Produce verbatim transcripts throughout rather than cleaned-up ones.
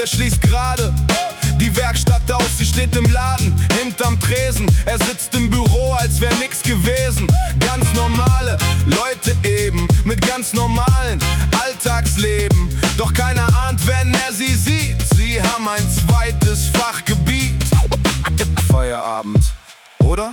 Kunde schließt gerade die Werkstatt aus, sie steht im Laden, hinterm Tresen. Er sitzt im Büro, als wär nix gewesen. Ganz normale Leute eben, mit ganz normalen Alltagsleben. Doch keiner ahnt, wenn er sie sieht, sie haben ein zweites Fachgebiet. Feierabend, oder?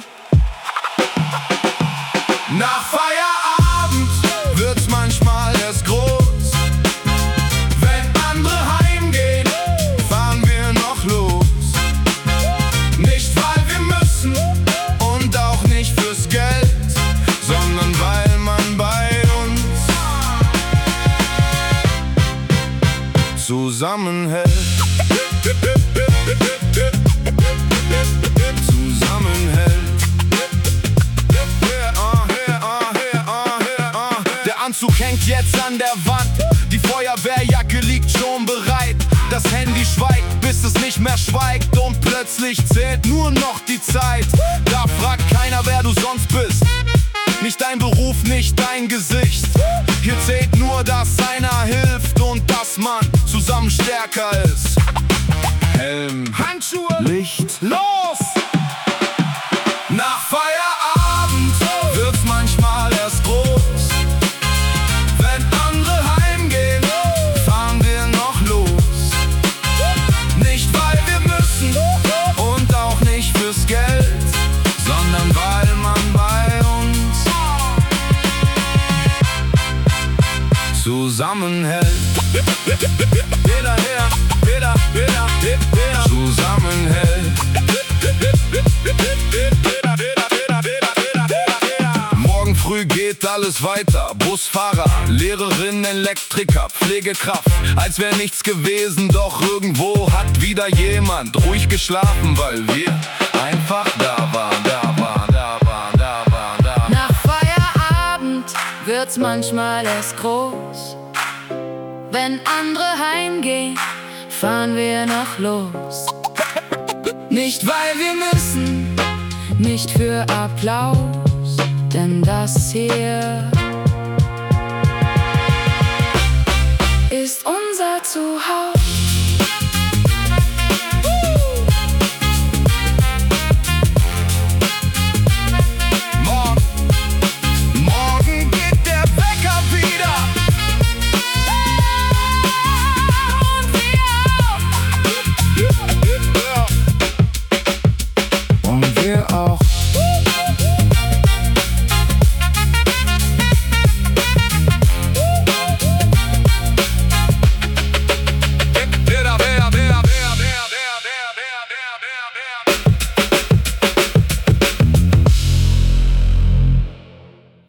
Nach Feierabend wird's manchmal erst groß. Wenn andere heimgehen, fahren wir noch los. Nicht weil wir müssen und auch nicht fürs Geld, sondern weil man bei uns zusammenhält. Zusammenhält. Anzug hängt jetzt an der Wand, die Feuerwehrjacke liegt schon bereit. Das Handy schweigt, bis es nicht mehr schweigt, und plötzlich zählt nur noch die Zeit. Da fragt keiner, wer du sonst bist, nicht dein Beruf, nicht dein Gesicht. Hier zählt nur, dass einer hilft und dass man zusammen stärker ist. Helm, Handschuhe, Licht, los! Nach Feierabend wird's manchmal erst groß. Zusammenhält. Jeder her, jeder, jeder, jeder zusammenhält. Morgen früh geht alles weiter. Busfahrer, Lehrerin, Elektriker, Pflegekraft. Als wäre nichts gewesen, doch irgendwo hat wieder jemand ruhig geschlafen, weil wir einfach da waren, da waren, da waren, da waren, da. Nach Feierabend wird's manchmal erst groß. Wenn andere heimgehen, fahren wir noch los. Nicht weil wir müssen, nicht für Applaus, denn das hier ist unser Zuhause.